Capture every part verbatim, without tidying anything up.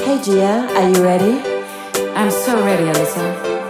Hey Gia, are you ready? I'm so ready, Alyssa.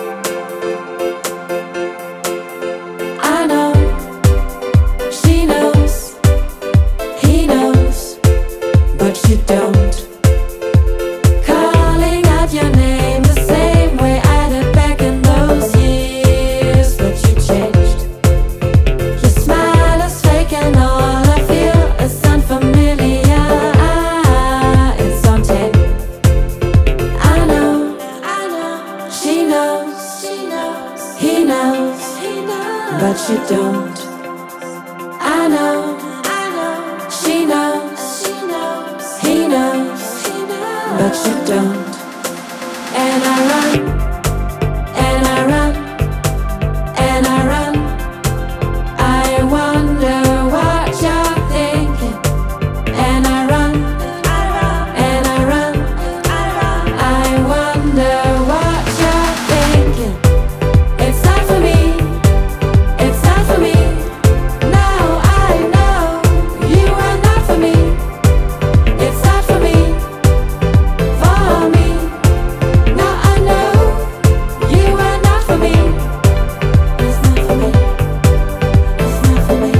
I know, she knows, he knows, but you don't. Calling out your name the same way I did back in those years, but you changed. Your smile is fake and all I feel is unfamiliar. Ah, it's on tape. I know, I know, she knows, she knows, he knows, he knows, but you don't. I know, I know, she knows, she knows, he knows, he knows, but you don't. And I run, and I run, and I run. I wonder what you're thinking. And I run, and I run, I wonder what you're thinking. It's not for me, it's not for me. Now I know you are not for me. It's not for me, for me. Now I know you are not for me. It's not for me, it's not for me.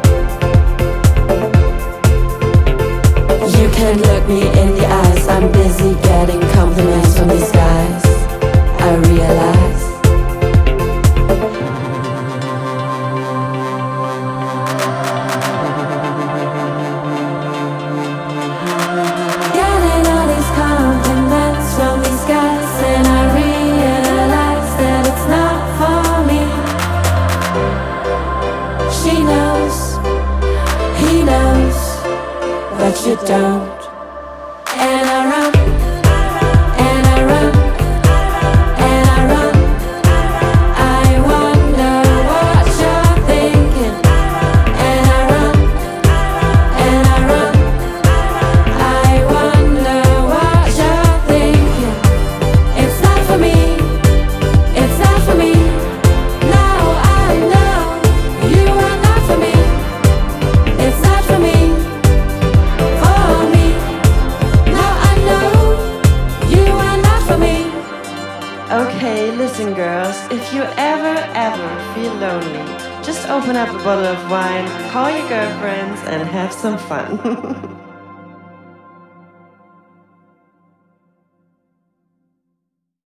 You can look me in the eyes. I'm busy getting compliments from these guys. I realize. Getting all these compliments from these guys, and I realize that it's not for me. She knows, he knows, but you don't. And I run, and I run, and I run. I wonder what you're thinking. And I run, and I run. I wonder what you're thinking. It's not for me, it's not for me. Now I know you are not for me. It's not for me, for me. Now I know you are not for me. Okay, listen, girls, if you ever, ever feel lonely, just open up a bottle of wine, call your girlfriends, and have some fun.